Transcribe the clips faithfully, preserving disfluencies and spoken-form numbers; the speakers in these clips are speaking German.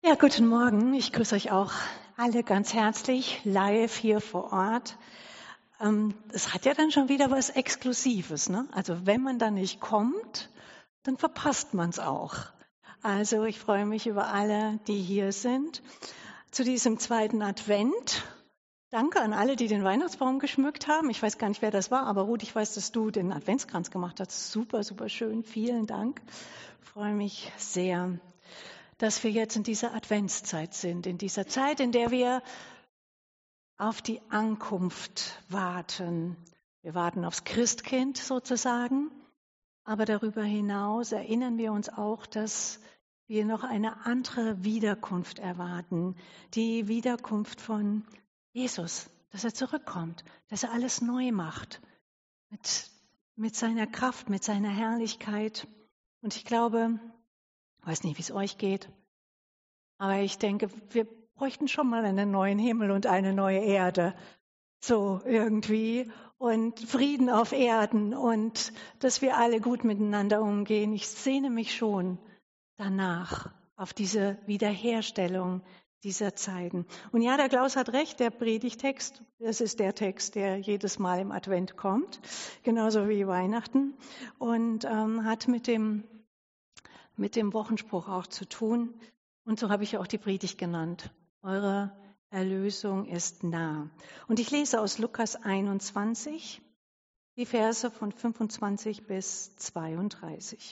Ja, guten Morgen. Ich grüße euch auch alle ganz herzlich, live hier vor Ort. Ähm, es hat ja dann schon wieder was Exklusives, ne? Also wenn man da nicht kommt, dann verpasst man es auch. Also ich freue mich über alle, die hier sind, zu diesem zweiten Advent. Danke an alle, die den Weihnachtsbaum geschmückt haben. Ich weiß gar nicht, wer das war, aber Ruth, ich weiß, dass du den Adventskranz gemacht hast. Super, super schön. Vielen Dank. Ich freue mich sehr, dass wir jetzt in dieser Adventszeit sind, in dieser Zeit, in der wir auf die Ankunft warten. Wir warten aufs Christkind sozusagen, aber darüber hinaus erinnern wir uns auch, dass wir noch eine andere Wiederkunft erwarten, die Wiederkunft von Jesus, dass er zurückkommt, dass er alles neu macht, mit, mit seiner Kraft, mit seiner Herrlichkeit. Und ich glaube, ich weiß nicht, wie es euch geht, aber ich denke, wir bräuchten schon mal einen neuen Himmel und eine neue Erde, so irgendwie, und Frieden auf Erden und dass wir alle gut miteinander umgehen. Ich sehne mich schon danach, auf diese Wiederherstellung dieser Zeiten. Und ja, der Klaus hat recht, der Predigtext, das ist der Text, der jedes Mal im Advent kommt, genauso wie Weihnachten, und ähm, hat mit dem mit dem Wochenspruch auch zu tun. Und so habe ich auch die Predigt genannt. Eure Erlösung ist nah. Und ich lese aus Lukas einundzwanzig, die Verse von fünfundzwanzig bis zweiunddreißig.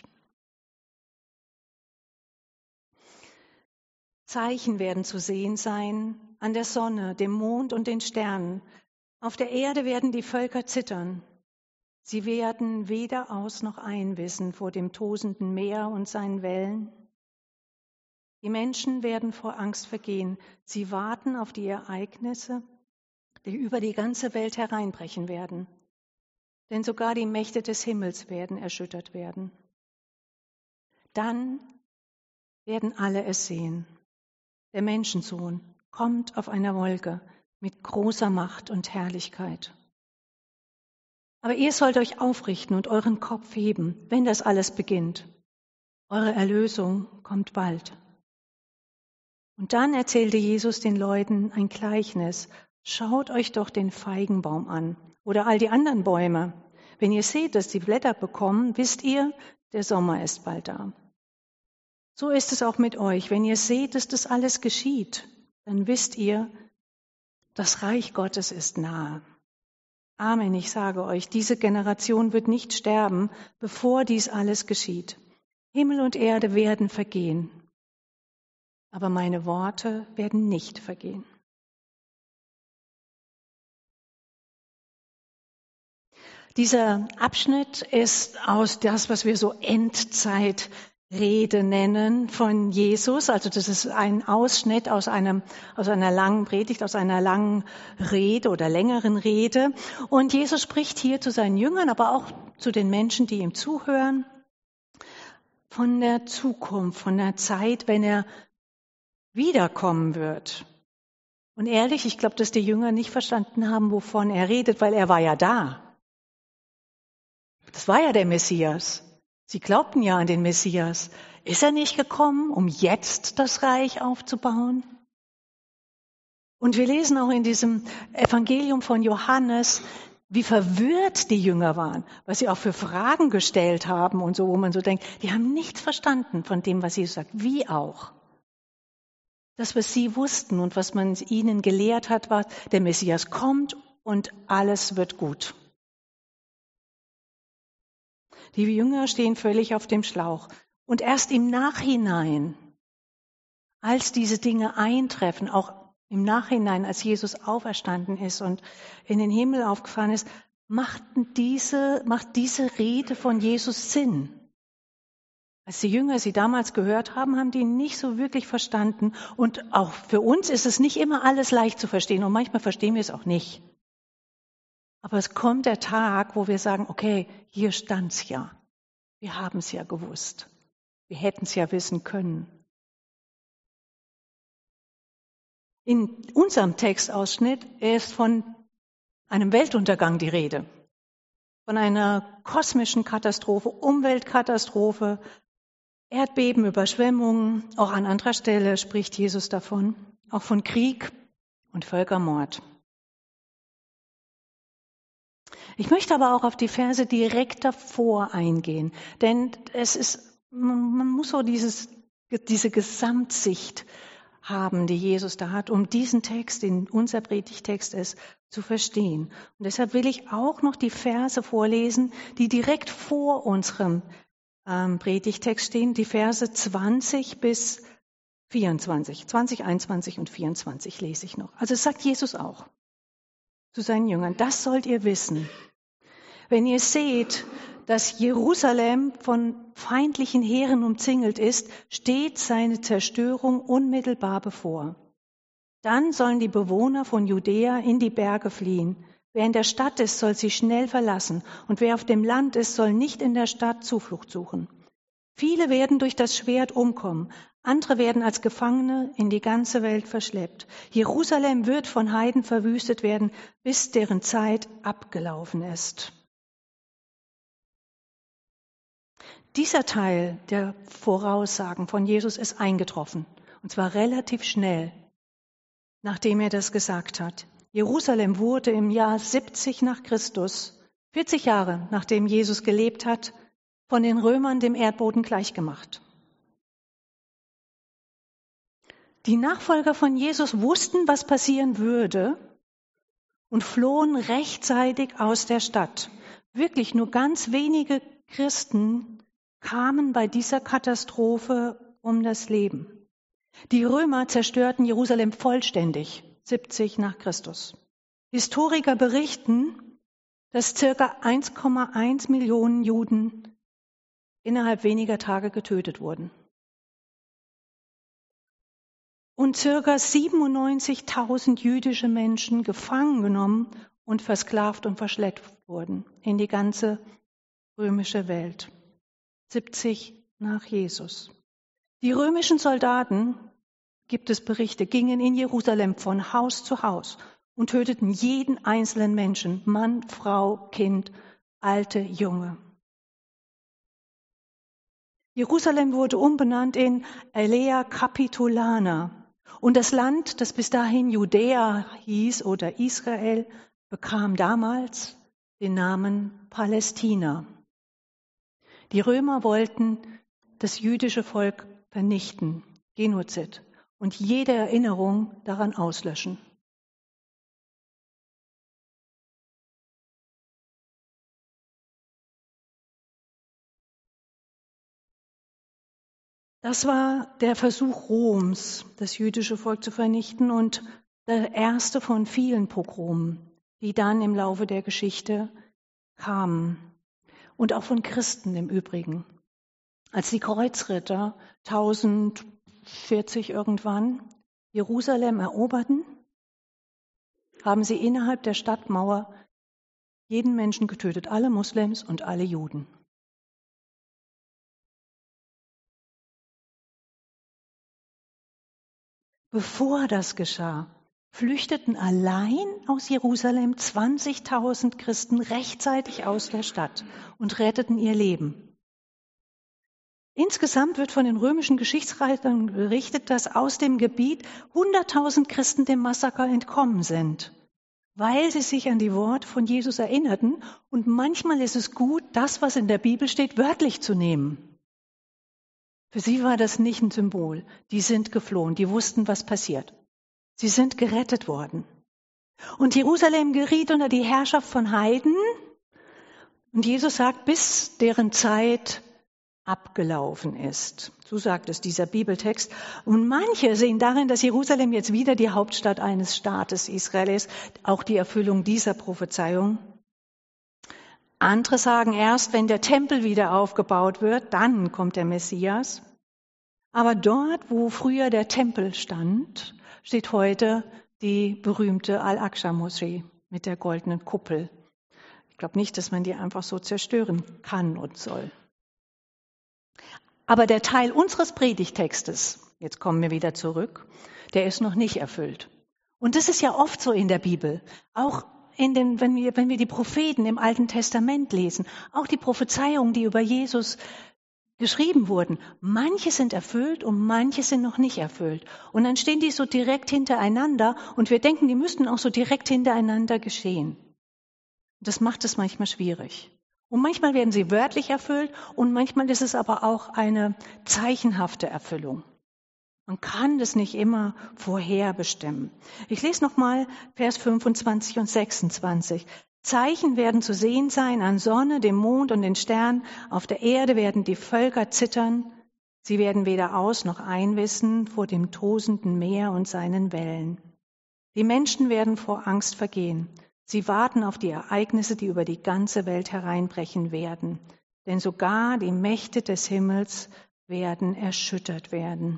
Zeichen werden zu sehen sein an der Sonne, dem Mond und den Sternen. Auf der Erde werden die Völker zittern. Sie werden weder aus noch ein wissen vor dem tosenden Meer und seinen Wellen. Die Menschen werden vor Angst vergehen. Sie warten auf die Ereignisse, die über die ganze Welt hereinbrechen werden. Denn sogar die Mächte des Himmels werden erschüttert werden. Dann werden alle es sehen. Der Menschensohn kommt auf einer Wolke mit großer Macht und Herrlichkeit. Aber ihr sollt euch aufrichten und euren Kopf heben, wenn das alles beginnt. Eure Erlösung kommt bald. Und dann erzählte Jesus den Leuten ein Gleichnis. Schaut euch doch den Feigenbaum an oder all die anderen Bäume. Wenn ihr seht, dass die Blätter bekommen, wisst ihr, der Sommer ist bald da. So ist es auch mit euch. Wenn ihr seht, dass das alles geschieht, dann wisst ihr, das Reich Gottes ist nahe. Amen, ich sage euch, diese Generation wird nicht sterben, bevor dies alles geschieht. Himmel und Erde werden vergehen, aber meine Worte werden nicht vergehen. Dieser Abschnitt ist aus das, was wir so Endzeit Rede nennen von Jesus. Also das ist ein Ausschnitt aus einem, aus einer langen Predigt, aus einer langen Rede oder längeren Rede. Und Jesus spricht hier zu seinen Jüngern, aber auch zu den Menschen, die ihm zuhören, von der Zukunft, von der Zeit, wenn er wiederkommen wird. Und ehrlich, ich glaube, dass die Jünger nicht verstanden haben, wovon er redet, weil er war ja da. Das war ja der Messias. Sie glaubten ja an den Messias. Ist er nicht gekommen, um jetzt das Reich aufzubauen? Und wir lesen auch in diesem Evangelium von Johannes, wie verwirrt die Jünger waren, was sie auch für Fragen gestellt haben und so, wo man so denkt, die haben nichts verstanden von dem, was Jesus sagt. Wie auch? Das, was sie wussten und was man ihnen gelehrt hat, war, der Messias kommt und alles wird gut. Die Jünger stehen völlig auf dem Schlauch. Und erst im Nachhinein, als diese Dinge eintreffen, auch im Nachhinein, als Jesus auferstanden ist und in den Himmel aufgefahren ist, macht diese, macht diese Rede von Jesus Sinn. Als die Jünger sie damals gehört haben, haben die ihn nicht so wirklich verstanden. Und auch für uns ist es nicht immer alles leicht zu verstehen. Und manchmal verstehen wir es auch nicht. Aber es kommt der Tag, wo wir sagen, okay, hier stand's ja. Wir haben es ja gewusst. Wir hätten es ja wissen können. In unserem Textausschnitt ist von einem Weltuntergang die Rede. Von einer kosmischen Katastrophe, Umweltkatastrophe, Erdbeben, Überschwemmungen, auch an anderer Stelle spricht Jesus davon, auch von Krieg und Völkermord. Ich möchte aber auch auf die Verse direkt davor eingehen, denn es ist, man muss so dieses, diese Gesamtsicht haben, die Jesus da hat, um diesen Text, den unser Predigtext ist, zu verstehen. Und deshalb will ich auch noch die Verse vorlesen, die direkt vor unserem ähm, Predigtext stehen, die Verse zwanzig bis vierundzwanzig. zwanzig, einundzwanzig und vierundzwanzig lese ich noch. Also es sagt Jesus auch zu seinen Jüngern, das sollt ihr wissen. Wenn ihr seht, dass Jerusalem von feindlichen Heeren umzingelt ist, steht seine Zerstörung unmittelbar bevor. Dann sollen die Bewohner von Judäa in die Berge fliehen. Wer in der Stadt ist, soll sie schnell verlassen, und wer auf dem Land ist, soll nicht in der Stadt Zuflucht suchen. Viele werden durch das Schwert umkommen, andere werden als Gefangene in die ganze Welt verschleppt. Jerusalem wird von Heiden verwüstet werden, bis deren Zeit abgelaufen ist. Dieser Teil der Voraussagen von Jesus ist eingetroffen, und zwar relativ schnell, nachdem er das gesagt hat. Jerusalem wurde im Jahr siebzig nach Christus, vierzig Jahre nachdem Jesus gelebt hat, von den Römern dem Erdboden gleichgemacht. Die Nachfolger von Jesus wussten, was passieren würde und flohen rechtzeitig aus der Stadt. Wirklich nur ganz wenige Christen kamen bei dieser Katastrophe um das Leben. Die Römer zerstörten Jerusalem vollständig, siebzig nach Christus. Historiker berichten, dass circa eins Komma eins Millionen Juden innerhalb weniger Tage getötet wurden. Und circa siebenundneunzigtausend jüdische Menschen gefangen genommen und versklavt und verschleppt wurden in die ganze römische Welt. siebzig nach Jesus. Die römischen Soldaten, gibt es Berichte, gingen in Jerusalem von Haus zu Haus und töteten jeden einzelnen Menschen, Mann, Frau, Kind, Alte, Junge. Jerusalem wurde umbenannt in Aelia Capitolana und das Land, das bis dahin Judäa hieß oder Israel, bekam damals den Namen Palästina. Die Römer wollten das jüdische Volk vernichten, Genozid, und jede Erinnerung daran auslöschen. Das war der Versuch Roms, das jüdische Volk zu vernichten und der erste von vielen Pogromen, die dann im Laufe der Geschichte kamen. Und auch von Christen im Übrigen. Als die Kreuzritter tausendvierzig irgendwann Jerusalem eroberten, haben sie innerhalb der Stadtmauer jeden Menschen getötet, alle Moslems und alle Juden. Bevor das geschah, flüchteten allein aus Jerusalem zwanzigtausend Christen rechtzeitig aus der Stadt und retteten ihr Leben. Insgesamt wird von den römischen Geschichtsschreibern berichtet, dass aus dem Gebiet hunderttausend Christen dem Massaker entkommen sind, weil sie sich an die Worte von Jesus erinnerten. Und manchmal ist es gut, das, was in der Bibel steht, wörtlich zu nehmen. Für sie war das nicht ein Symbol. Die sind geflohen, die wussten, was passiert. Sie sind gerettet worden. Und Jerusalem geriet unter die Herrschaft von Heiden. Und Jesus sagt, bis deren Zeit abgelaufen ist. So sagt es dieser Bibeltext. Und manche sehen darin, dass Jerusalem jetzt wieder die Hauptstadt eines Staates Israel ist, auch die Erfüllung dieser Prophezeiung. Andere sagen erst, wenn der Tempel wieder aufgebaut wird, dann kommt der Messias. Aber dort, wo früher der Tempel stand, steht heute die berühmte Al-Aqsa-Moschee mit der goldenen Kuppel. Ich glaube nicht, dass man die einfach so zerstören kann und soll. Aber der Teil unseres Predigtextes, jetzt kommen wir wieder zurück, der ist noch nicht erfüllt. Und das ist ja oft so in der Bibel. Auch in den, wenn wir, wenn wir die Propheten im Alten Testament lesen, auch die Prophezeiungen, die über Jesus geschrieben wurden, manche sind erfüllt und manche sind noch nicht erfüllt. Und dann stehen die so direkt hintereinander und wir denken, die müssten auch so direkt hintereinander geschehen. Das macht es manchmal schwierig. Und manchmal werden sie wörtlich erfüllt und manchmal ist es aber auch eine zeichenhafte Erfüllung. Man kann das nicht immer vorherbestimmen. Ich lese nochmal Vers fünfundzwanzig und sechsundzwanzig. Zeichen werden zu sehen sein an Sonne, dem Mond und den Sternen. Auf der Erde werden die Völker zittern. Sie werden weder aus noch ein wissen vor dem tosenden Meer und seinen Wellen. Die Menschen werden vor Angst vergehen. Sie warten auf die Ereignisse, die über die ganze Welt hereinbrechen werden. Denn sogar die Mächte des Himmels werden erschüttert werden.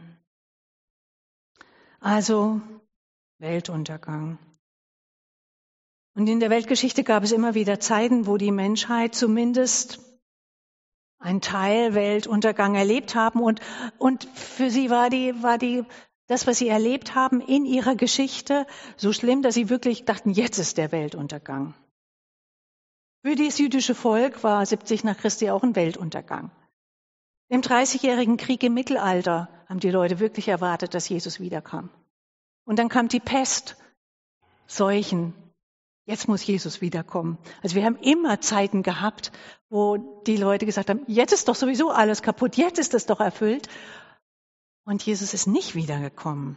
Also Weltuntergang. Und in der Weltgeschichte gab es immer wieder Zeiten, wo die Menschheit zumindest einen Teil Weltuntergang erlebt haben. Und, und für sie war die, war die, das, was sie erlebt haben in ihrer Geschichte, so schlimm, dass sie wirklich dachten, jetzt ist der Weltuntergang. Für das jüdische Volk war siebzig nach Christi auch ein Weltuntergang. Im Dreißigjährigen Krieg im Mittelalter haben die Leute wirklich erwartet, dass Jesus wiederkam. Und dann kam die Pest, Seuchen. Jetzt muss Jesus wiederkommen. Also wir haben immer Zeiten gehabt, wo die Leute gesagt haben, jetzt ist doch sowieso alles kaputt, jetzt ist es doch erfüllt. Und Jesus ist nicht wiedergekommen.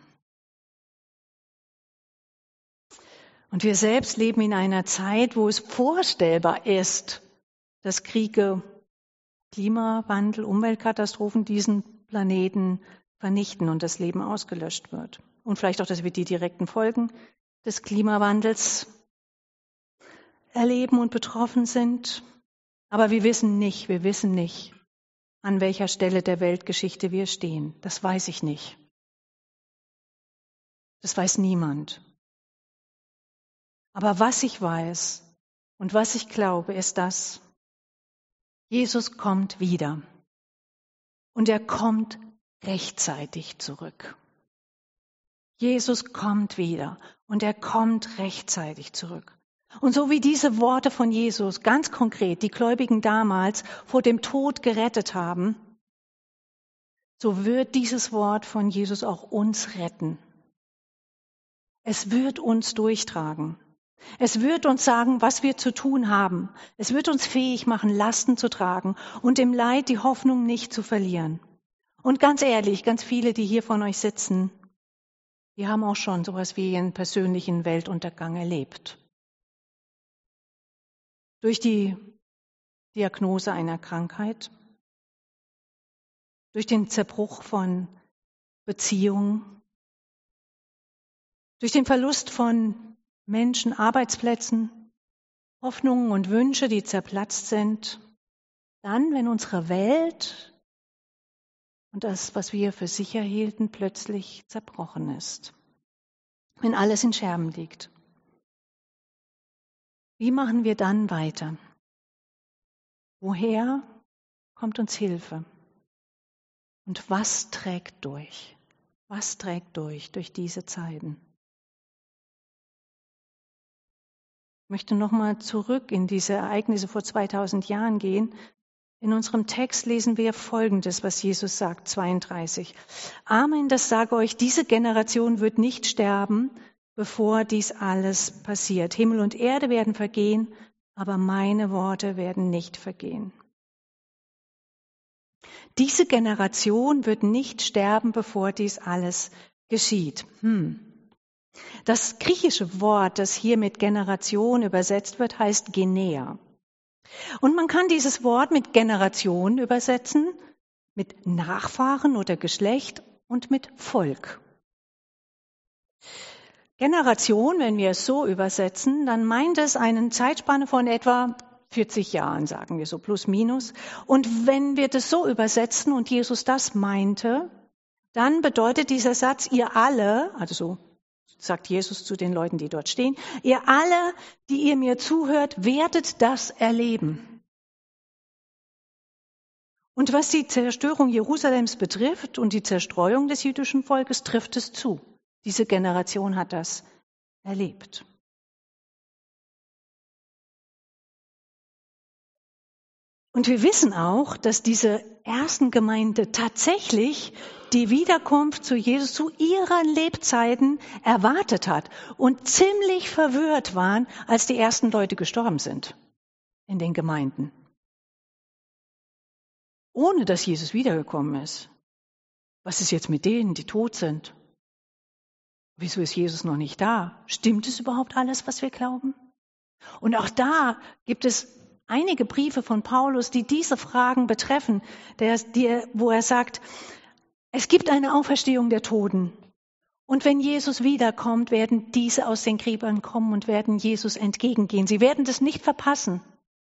Und wir selbst leben in einer Zeit, wo es vorstellbar ist, dass Kriege, Klimawandel, Umweltkatastrophen diesen Planeten vernichten und das Leben ausgelöscht wird. Und vielleicht auch, dass wir die direkten Folgen des Klimawandels erleben und betroffen sind. Aber wir wissen nicht, wir wissen nicht, an welcher Stelle der Weltgeschichte wir stehen. Das weiß ich nicht. Das weiß niemand. Aber was ich weiß und was ich glaube, ist das: Jesus kommt wieder. Und er kommt rechtzeitig zurück. Jesus kommt wieder und er kommt rechtzeitig zurück. Und so wie diese Worte von Jesus ganz konkret die Gläubigen damals vor dem Tod gerettet haben, so wird dieses Wort von Jesus auch uns retten. Es wird uns durchtragen. Es wird uns sagen, was wir zu tun haben. Es wird uns fähig machen, Lasten zu tragen und im Leid die Hoffnung nicht zu verlieren. Und ganz ehrlich, ganz viele, die hier von euch sitzen, die haben auch schon sowas wie einen persönlichen Weltuntergang erlebt. Durch die Diagnose einer Krankheit, durch den Zerbruch von Beziehungen, durch den Verlust von Menschen, Arbeitsplätzen, Hoffnungen und Wünsche, die zerplatzt sind. Dann, wenn unsere Welt und das, was wir für sicher hielten, plötzlich zerbrochen ist. Wenn alles in Scherben liegt. Wie machen wir dann weiter? Woher kommt uns Hilfe? Und was trägt durch? Was trägt durch, durch diese Zeiten? Ich möchte nochmal zurück in diese Ereignisse vor zweitausend Jahren gehen. In unserem Text lesen wir Folgendes, was Jesus sagt, zweiunddreißig. Amen, das sage euch, diese Generation wird nicht sterben, bevor dies alles passiert. Himmel und Erde werden vergehen, aber meine Worte werden nicht vergehen. Diese Generation wird nicht sterben, bevor dies alles geschieht. Hm. Das griechische Wort, das hier mit Generation übersetzt wird, heißt Genea. Und man kann dieses Wort mit Generation übersetzen, mit Nachfahren oder Geschlecht und mit Volk. Generation, wenn wir es so übersetzen, dann meint es eine Zeitspanne von etwa vierzig Jahren, sagen wir so, plus minus. Und wenn wir das so übersetzen und Jesus das meinte, dann bedeutet dieser Satz, ihr alle, also so sagt Jesus zu den Leuten, die dort stehen, ihr alle, die ihr mir zuhört, werdet das erleben. Und was die Zerstörung Jerusalems betrifft und die Zerstreuung des jüdischen Volkes, trifft es zu. Diese Generation hat das erlebt. Und wir wissen auch, dass diese ersten Gemeinde tatsächlich die Wiederkunft zu Jesus zu ihren Lebzeiten erwartet hat und ziemlich verwirrt waren, als die ersten Leute gestorben sind in den Gemeinden. Ohne dass Jesus wiedergekommen ist. Was ist jetzt mit denen, die tot sind? Wieso ist Jesus noch nicht da? Stimmt es überhaupt alles, was wir glauben? Und auch da gibt es einige Briefe von Paulus, die diese Fragen betreffen, der, die, wo er sagt, es gibt eine Auferstehung der Toten. Und wenn Jesus wiederkommt, werden diese aus den Gräbern kommen und werden Jesus entgegengehen. Sie werden das nicht verpassen.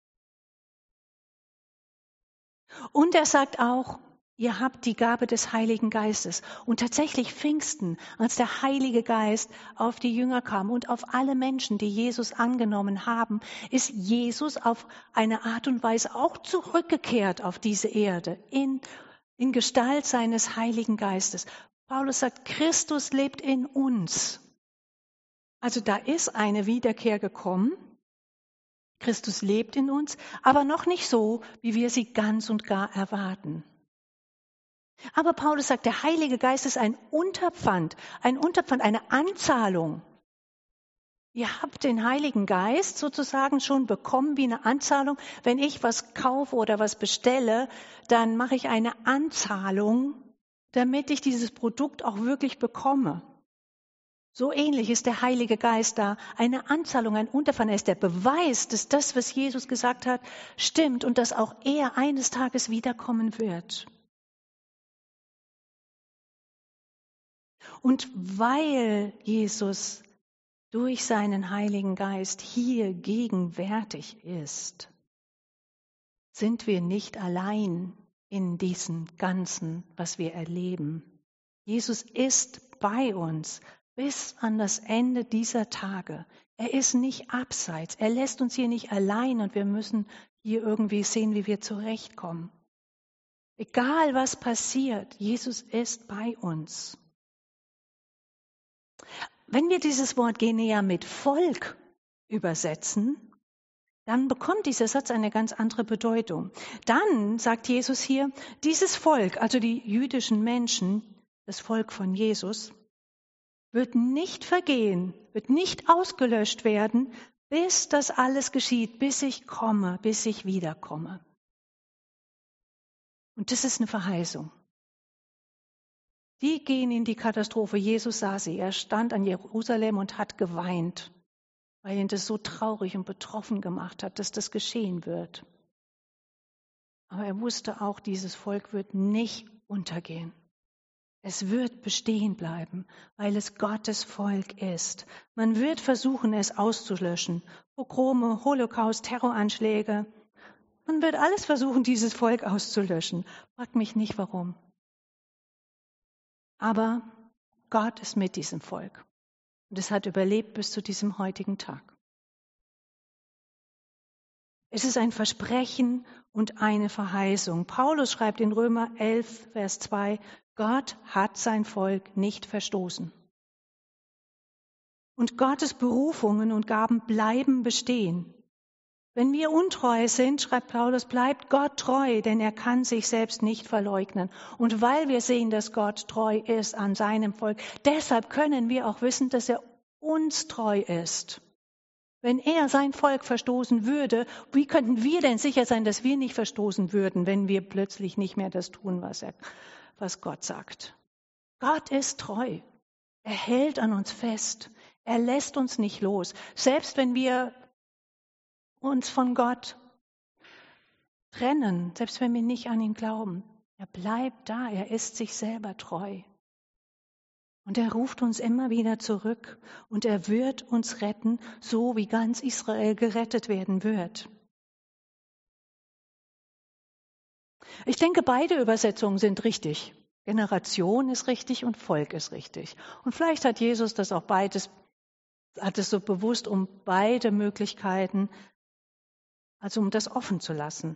Und er sagt auch, ihr habt die Gabe des Heiligen Geistes. Und tatsächlich Pfingsten, als der Heilige Geist auf die Jünger kam und auf alle Menschen, die Jesus angenommen haben, ist Jesus auf eine Art und Weise auch zurückgekehrt auf diese Erde, in, in Gestalt seines Heiligen Geistes. Paulus sagt, Christus lebt in uns. Also da ist eine Wiederkehr gekommen. Christus lebt in uns, aber noch nicht so, wie wir sie ganz und gar erwarten. Aber Paulus sagt, der Heilige Geist ist ein Unterpfand, ein Unterpfand, eine Anzahlung. Ihr habt den Heiligen Geist sozusagen schon bekommen wie eine Anzahlung. Wenn ich was kaufe oder was bestelle, dann mache ich eine Anzahlung, damit ich dieses Produkt auch wirklich bekomme. So ähnlich ist der Heilige Geist da, eine Anzahlung, ein Unterpfand. Er ist der Beweis, dass das, was Jesus gesagt hat, stimmt und dass auch er eines Tages wiederkommen wird. Und weil Jesus durch seinen Heiligen Geist hier gegenwärtig ist, sind wir nicht allein in diesem Ganzen, was wir erleben. Jesus ist bei uns bis an das Ende dieser Tage. Er ist nicht abseits. Er lässt uns hier nicht allein und wir müssen hier irgendwie sehen, wie wir zurechtkommen. Egal was passiert, Jesus ist bei uns. Wenn wir dieses Wort Genea mit Volk übersetzen, dann bekommt dieser Satz eine ganz andere Bedeutung. Dann sagt Jesus hier, dieses Volk, also die jüdischen Menschen, das Volk von Jesus, wird nicht vergehen, wird nicht ausgelöscht werden, bis das alles geschieht, bis ich komme, bis ich wiederkomme. Und das ist eine Verheißung. Die gehen in die Katastrophe. Jesus sah sie. Er stand an Jerusalem und hat geweint, weil ihn das so traurig und betroffen gemacht hat, dass das geschehen wird. Aber er wusste auch, dieses Volk wird nicht untergehen. Es wird bestehen bleiben, weil es Gottes Volk ist. Man wird versuchen, es auszulöschen. Pogrome, Holocaust, Terroranschläge. Man wird alles versuchen, dieses Volk auszulöschen. Frag mich nicht, warum. Aber Gott ist mit diesem Volk. Und es hat überlebt bis zu diesem heutigen Tag. Es ist ein Versprechen und eine Verheißung. Paulus schreibt in Römer elf, Vers zwei, Gott hat sein Volk nicht verstoßen. Und Gottes Berufungen und Gaben bleiben bestehen. Wenn wir untreu sind, schreibt Paulus, bleibt Gott treu, denn er kann sich selbst nicht verleugnen. Und weil wir sehen, dass Gott treu ist an seinem Volk, deshalb können wir auch wissen, dass er uns treu ist. Wenn er sein Volk verstoßen würde, wie könnten wir denn sicher sein, dass wir nicht verstoßen würden, wenn wir plötzlich nicht mehr das tun, was er, was Gott sagt? Gott ist treu. Er hält an uns fest. Er lässt uns nicht los. Selbst wenn wir uns von Gott trennen, selbst wenn wir nicht an ihn glauben, er bleibt da. Er ist sich selber treu. Und er ruft uns immer wieder zurück und er wird uns retten, so wie ganz Israel gerettet werden wird. Ich denke, beide Übersetzungen sind richtig. Generation ist richtig und Volk ist richtig. Und vielleicht hat Jesus das auch beides, hat es so bewusst, um beide Möglichkeiten, also um das offen zu lassen.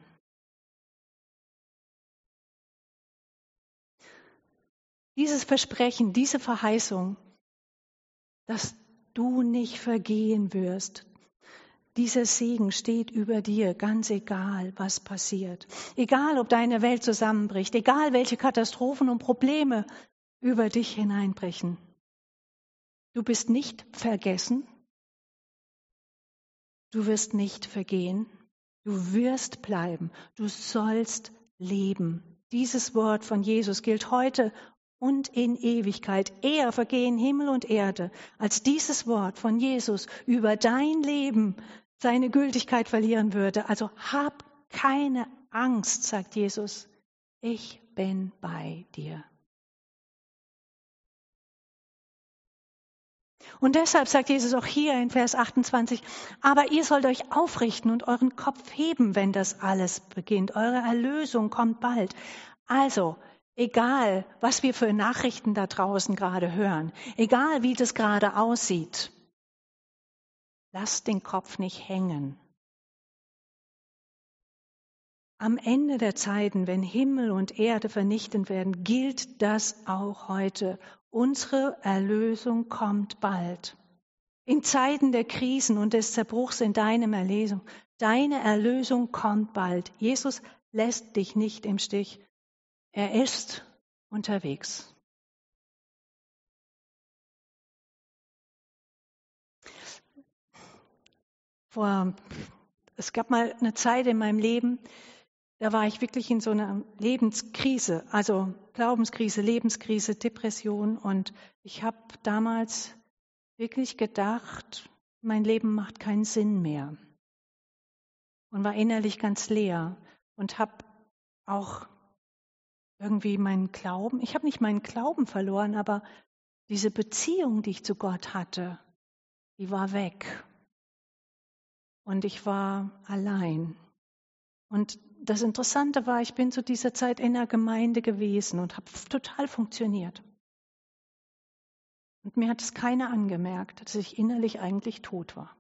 Dieses Versprechen, diese Verheißung, dass du nicht vergehen wirst, dieser Segen steht über dir, ganz egal, was passiert. Egal, ob deine Welt zusammenbricht, egal, welche Katastrophen und Probleme über dich hineinbrechen. Du bist nicht vergessen. Du wirst nicht vergehen. Du wirst bleiben. Du sollst leben. Dieses Wort von Jesus gilt heute und in Ewigkeit. Eher vergehen Himmel und Erde, als dieses Wort von Jesus über dein Leben seine Gültigkeit verlieren würde. Also hab keine Angst, sagt Jesus. Ich bin bei dir. Und deshalb sagt Jesus auch hier in Vers achtundzwanzig, aber ihr sollt euch aufrichten und euren Kopf heben, wenn das alles beginnt. Eure Erlösung kommt bald. Also, egal, was wir für Nachrichten da draußen gerade hören, egal, wie das gerade aussieht, lasst den Kopf nicht hängen. Am Ende der Zeiten, wenn Himmel und Erde vernichtet werden, gilt das auch heute. Unsere Erlösung kommt bald. In Zeiten der Krisen und des Zerbruchs in deinem Erlösung, deine Erlösung kommt bald. Jesus lässt dich nicht im Stich. Er ist unterwegs. Vor, es gab mal eine Zeit in meinem Leben, da war ich wirklich in so einer Lebenskrise, also Glaubenskrise, Lebenskrise, Depression. Und ich habe damals wirklich gedacht, mein Leben macht keinen Sinn mehr. Und war innerlich ganz leer und habe auch irgendwie meinen Glauben, ich habe nicht meinen Glauben verloren, aber diese Beziehung, die ich zu Gott hatte, die war weg. Und ich war allein. Und das Interessante war, ich bin zu dieser Zeit in einer Gemeinde gewesen und habe total funktioniert. Und mir hat es keiner angemerkt, dass ich innerlich eigentlich tot war.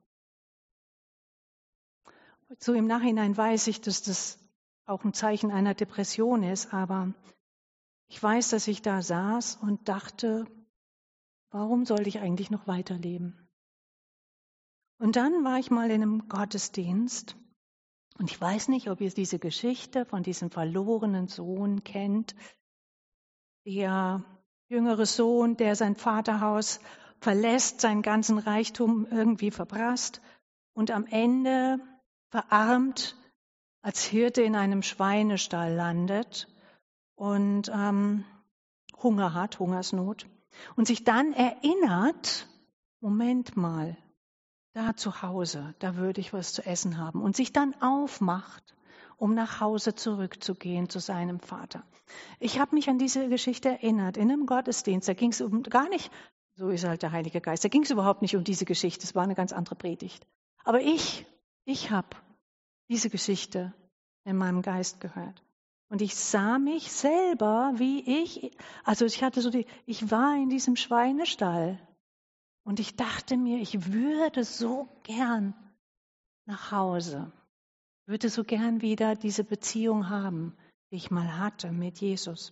So im Nachhinein weiß ich, dass das auch ein Zeichen einer Depression ist, aber ich weiß, dass ich da saß und dachte, warum sollte ich eigentlich noch weiterleben? Und dann war ich mal in einem Gottesdienst und ich weiß nicht, ob ihr diese Geschichte von diesem verlorenen Sohn kennt. Der jüngere Sohn, der sein Vaterhaus verlässt, seinen ganzen Reichtum irgendwie verprasst und am Ende verarmt als Hirte in einem Schweinestall landet und ähm, Hunger hat, Hungersnot und sich dann erinnert, Moment mal, da zu Hause, da würde ich was zu essen haben und sich dann aufmacht, um nach Hause zurückzugehen zu seinem Vater. Ich habe mich an diese Geschichte erinnert, in einem Gottesdienst, da ging es um gar nicht, so ist halt der Heilige Geist, da ging es überhaupt nicht um diese Geschichte, es war eine ganz andere Predigt. Aber ich, ich habe diese Geschichte in meinem Geist gehört. Und ich sah mich selber, wie ich, also ich hatte so die, ich war in diesem Schweinestall. Und ich dachte mir, ich würde so gern nach Hause, würde so gern wieder diese Beziehung haben, die ich mal hatte mit Jesus.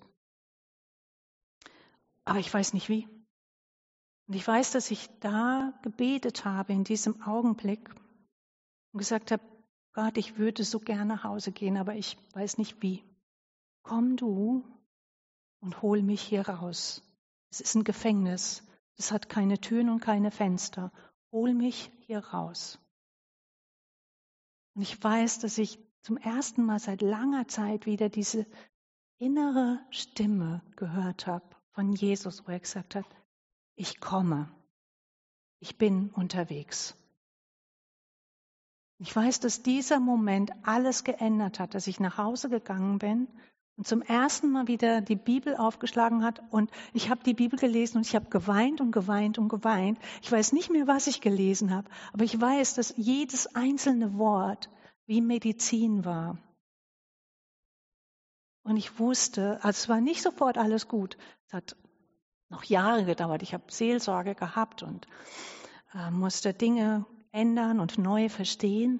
Aber ich weiß nicht wie. Und ich weiß, dass ich da gebetet habe in diesem Augenblick und gesagt habe, Gott, ich würde so gern nach Hause gehen, aber ich weiß nicht wie. Komm du und hol mich hier raus. Es ist ein Gefängnis. Es hat keine Türen und keine Fenster. Hol mich hier raus. Und ich weiß, dass ich zum ersten Mal seit langer Zeit wieder diese innere Stimme gehört habe von Jesus, wo er gesagt hat, ich komme, ich bin unterwegs. Ich weiß, dass dieser Moment alles geändert hat, dass ich nach Hause gegangen bin und zum ersten Mal wieder die Bibel aufgeschlagen hat und ich habe die Bibel gelesen und ich habe geweint und geweint und geweint. Ich weiß nicht mehr, was ich gelesen habe, aber ich weiß, dass jedes einzelne Wort wie Medizin war. Und ich wusste, also es war nicht sofort alles gut. Es hat noch Jahre gedauert. Ich habe Seelsorge gehabt und äh, musste Dinge ändern und neu verstehen.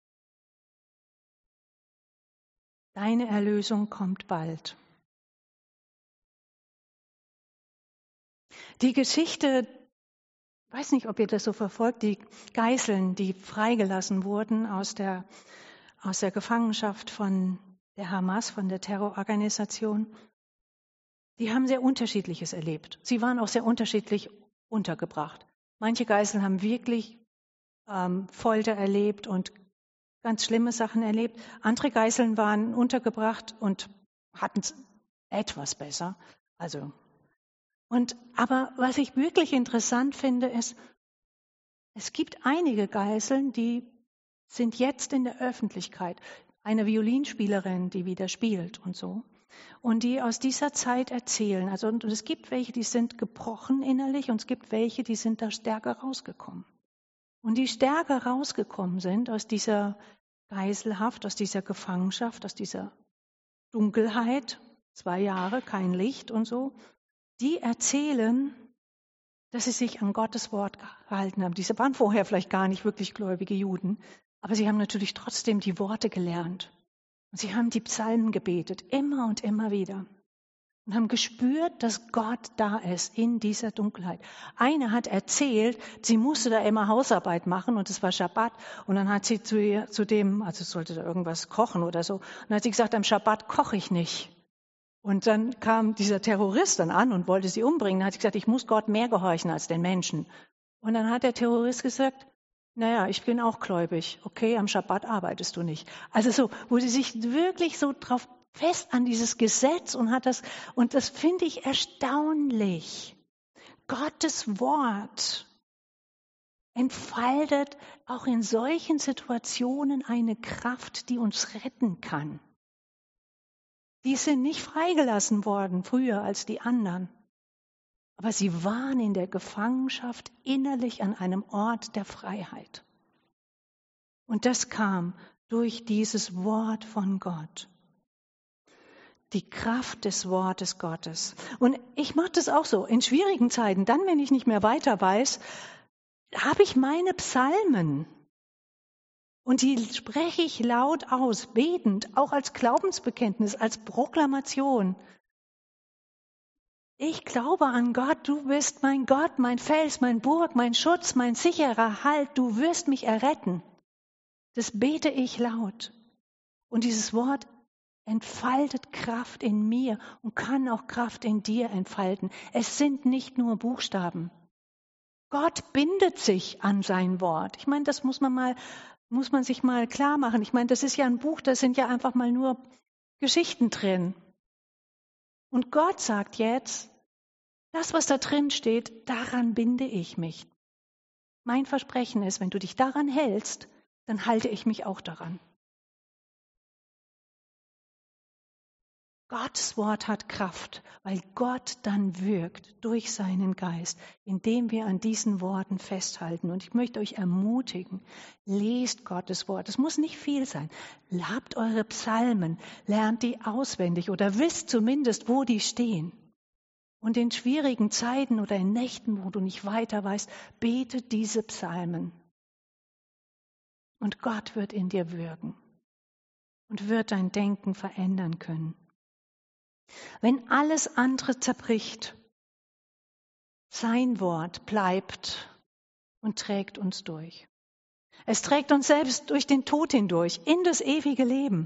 Deine Erlösung kommt bald. Die Geschichte Ich weiß nicht, ob ihr das so verfolgt, die Geiseln, die freigelassen wurden aus der, aus der Gefangenschaft von der Hamas, von der Terrororganisation. Die haben sehr Unterschiedliches erlebt. Sie waren auch sehr unterschiedlich untergebracht. Manche Geiseln haben wirklich ähm, Folter erlebt und ganz schlimme Sachen erlebt. Andere Geiseln waren untergebracht und hatten es etwas besser. Also, und, aber was ich wirklich interessant finde, ist, es gibt einige Geiseln, die sind jetzt in der Öffentlichkeit. Eine Violinspielerin, die wieder spielt und so. Und die aus dieser Zeit erzählen. Also, und es gibt welche, die sind gebrochen innerlich und es gibt welche, die sind da stärker rausgekommen. Und die stärker rausgekommen sind aus dieser Geiselhaft, aus dieser Gefangenschaft, aus dieser Dunkelheit, zwei Jahre, kein Licht und so, die erzählen, dass sie sich an Gottes Wort gehalten haben. Diese waren vorher vielleicht gar nicht wirklich gläubige Juden, aber sie haben natürlich trotzdem die Worte gelernt. Und sie haben die Psalmen gebetet, immer und immer wieder. Und haben gespürt, dass Gott da ist in dieser Dunkelheit. Eine hat erzählt, sie musste da immer Hausarbeit machen und es war Schabbat. Und dann hat sie zu, ihr, zu dem, also sollte da irgendwas kochen oder so, und dann hat sie gesagt, am Schabbat koche ich nicht. Und dann kam dieser Terrorist dann an und wollte sie umbringen. Dann hat sie gesagt, ich muss Gott mehr gehorchen als den Menschen. Und dann hat der Terrorist gesagt, naja, ich bin auch gläubig. Okay, am Schabbat arbeitest du nicht. Also so, wo sie sich wirklich so drauf fest an dieses Gesetz und hat das, und das finde ich erstaunlich. Gottes Wort entfaltet auch in solchen Situationen eine Kraft, die uns retten kann. Die sind nicht freigelassen worden früher als die anderen. Aber sie waren in der Gefangenschaft innerlich an einem Ort der Freiheit. Und das kam durch dieses Wort von Gott. Die Kraft des Wortes Gottes. Und ich mache das auch so. In schwierigen Zeiten, dann, wenn ich nicht mehr weiter weiß, habe ich meine Psalmen. Und die spreche ich laut aus, betend, auch als Glaubensbekenntnis, als Proklamation. Ich glaube an Gott, du bist mein Gott, mein Fels, mein Burg, mein Schutz, mein sicherer Halt, du wirst mich erretten. Das bete ich laut. Und dieses Wort entfaltet Kraft in mir und kann auch Kraft in dir entfalten. Es sind nicht nur Buchstaben. Gott bindet sich an sein Wort. Ich meine, das muss man mal, muss man sich mal klar machen. Ich meine, das ist ja ein Buch, da sind ja einfach mal nur Geschichten drin. Und Gott sagt jetzt, das, was da drin steht, daran binde ich mich. Mein Versprechen ist, wenn du dich daran hältst, dann halte ich mich auch daran. Gottes Wort hat Kraft, weil Gott dann wirkt durch seinen Geist, indem wir an diesen Worten festhalten. Und ich möchte euch ermutigen, lest Gottes Wort. Es muss nicht viel sein. Habt eure Psalmen, lernt die auswendig oder wisst zumindest, wo die stehen. Und in schwierigen Zeiten oder in Nächten, wo du nicht weiter weißt, bete diese Psalmen. Und Gott wird in dir wirken und wird dein Denken verändern können. Wenn alles andere zerbricht, sein Wort bleibt und trägt uns durch. Es trägt uns selbst durch den Tod hindurch, in das ewige Leben.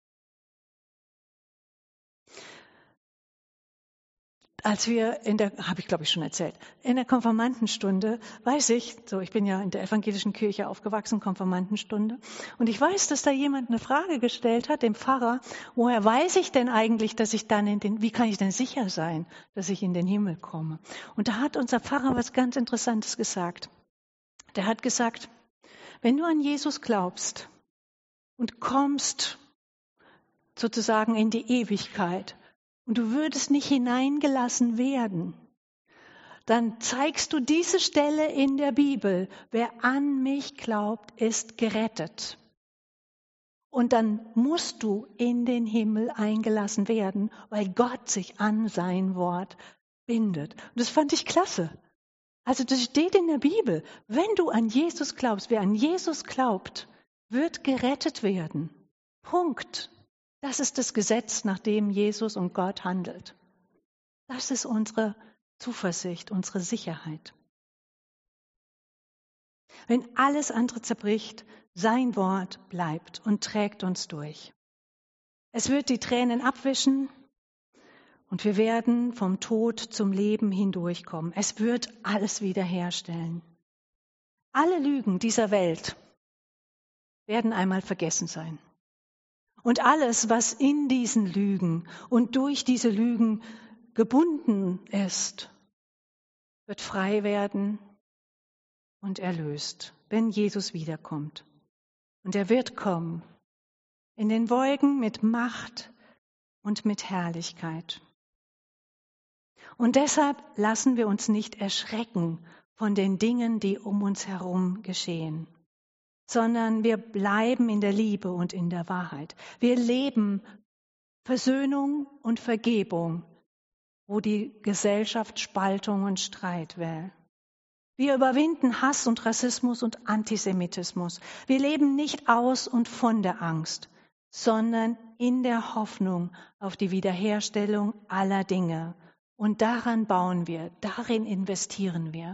Als wir in der, habe ich glaube ich schon erzählt, in der Konfirmandenstunde, weiß ich, so ich bin ja in der evangelischen Kirche aufgewachsen, Konfirmandenstunde, und ich weiß, dass da jemand eine Frage gestellt hat, dem Pfarrer, woher weiß ich denn eigentlich, dass ich dann in den, wie kann ich denn sicher sein, dass ich in den Himmel komme? Und da hat unser Pfarrer was ganz Interessantes gesagt. Der hat gesagt, wenn du an Jesus glaubst und kommst sozusagen in die Ewigkeit, und du würdest nicht hineingelassen werden, dann zeigst du diese Stelle in der Bibel, wer an mich glaubt, ist gerettet. Und dann musst du in den Himmel eingelassen werden, weil Gott sich an sein Wort bindet. Und das fand ich klasse. Also das steht in der Bibel, wenn du an Jesus glaubst, wer an Jesus glaubt, wird gerettet werden. Punkt. Das ist das Gesetz, nach dem Jesus und Gott handelt. Das ist unsere Zuversicht, unsere Sicherheit. Wenn alles andere zerbricht, sein Wort bleibt und trägt uns durch. Es wird die Tränen abwischen und wir werden vom Tod zum Leben hindurchkommen. Es wird alles wiederherstellen. Alle Lügen dieser Welt werden einmal vergessen sein. Und alles, was in diesen Lügen und durch diese Lügen gebunden ist, wird frei werden und erlöst, wenn Jesus wiederkommt. Und er wird kommen in den Wolken mit Macht und mit Herrlichkeit. Und deshalb lassen wir uns nicht erschrecken von den Dingen, die um uns herum geschehen, sondern wir bleiben in der Liebe und in der Wahrheit. Wir leben Versöhnung und Vergebung, wo die Gesellschaft Spaltung und Streit will. Wir überwinden Hass und Rassismus und Antisemitismus. Wir leben nicht aus und von der Angst, sondern in der Hoffnung auf die Wiederherstellung aller Dinge. Und daran bauen wir, darin investieren wir.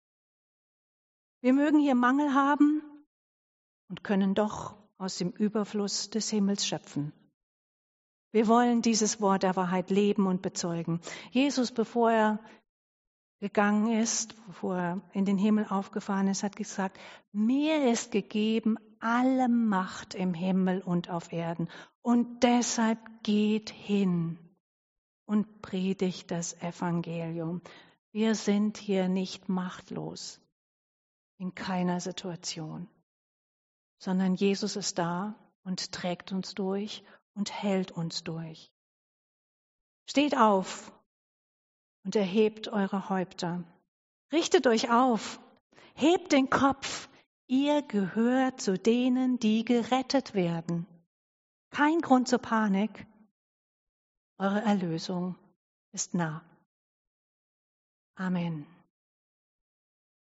Wir mögen hier Mangel haben und können doch aus dem Überfluss des Himmels schöpfen. Wir wollen dieses Wort der Wahrheit leben und bezeugen. Jesus, bevor er gegangen ist, bevor er in den Himmel aufgefahren ist, hat gesagt, mir ist gegeben alle Macht im Himmel und auf Erden. Und deshalb geht hin und predigt das Evangelium. Wir sind hier nicht machtlos, in keiner Situation, sondern Jesus ist da und trägt uns durch und hält uns durch. Steht auf und erhebt eure Häupter. Richtet euch auf, hebt den Kopf. Ihr gehört zu denen, die gerettet werden. Kein Grund zur Panik. Eure Erlösung ist nah. Amen.